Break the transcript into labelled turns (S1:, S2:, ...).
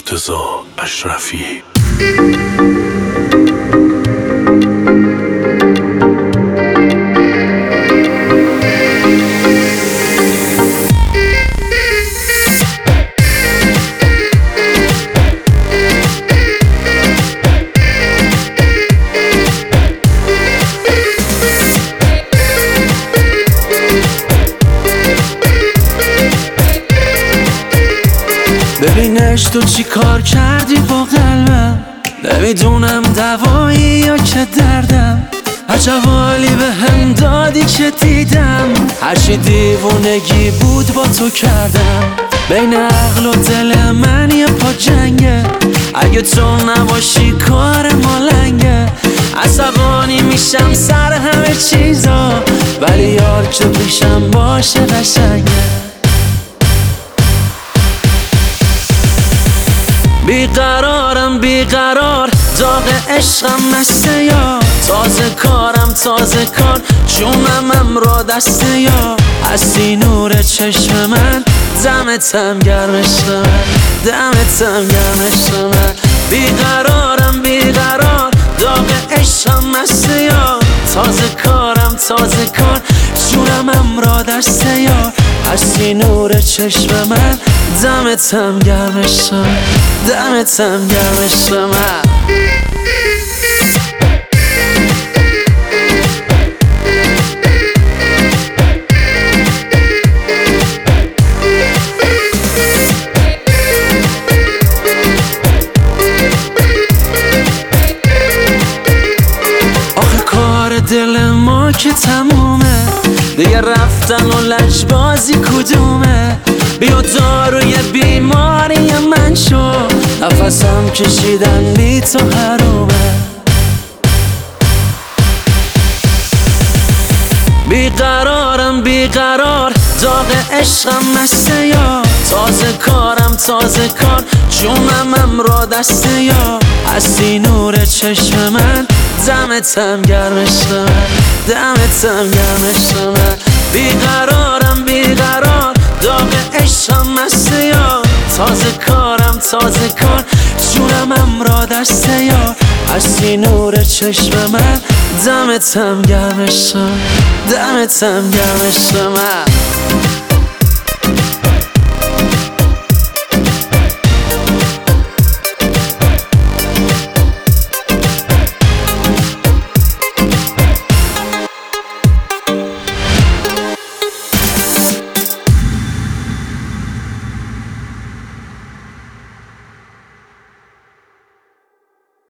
S1: مرتضی اشرفی.
S2: ببینش تو چی کار کردی با قلبم، نمیدونم دوایی یا که دردم. عجب حالی به هم دادی که دیدم، هرچی دیوونگی بود با تو کردم. بین عقل و دل من یه پا جنگه، اگه تو نباشی کار ما لنگه. عصبانی میشم سر همه چیزا، ولی یار که پیشم باشه قشنگه. بیقرارم بیقرار، داغ عشقم مسته یا تازه کارم تازه کار، جونم را دسته یا هستی نور چشم من، دمتم گرم عشق من، دمتم گرم عشق من. بیقرارم بیقرار، داغ عشقم مسته یا تازه کارم تازه کار، جونم را دسته یا هستی نور چشم من، دمتم گرم عشق من، دمتم گرم عشق من. آخه کار دل ما که تمومه، دیگه رفتن و لجبازی کدومه. بیا داروی بیماری من شو، نفسم کشیدن بی تو حرومه. بیقرارم بیقرار، داغ عشقم مسته یا تازه کارم تازه کار، جونم را دسته یا هستی نور چشم من، دمتم گرم عشق من، دمتم گرم عشق من. بیقرارم بیقرار، داغ عشقم مسته یا تازه کارم تازه کار، جونم را دسته یا هستی نور چشم من، دمتم گرم عشق من، دمتم گرم عشق من.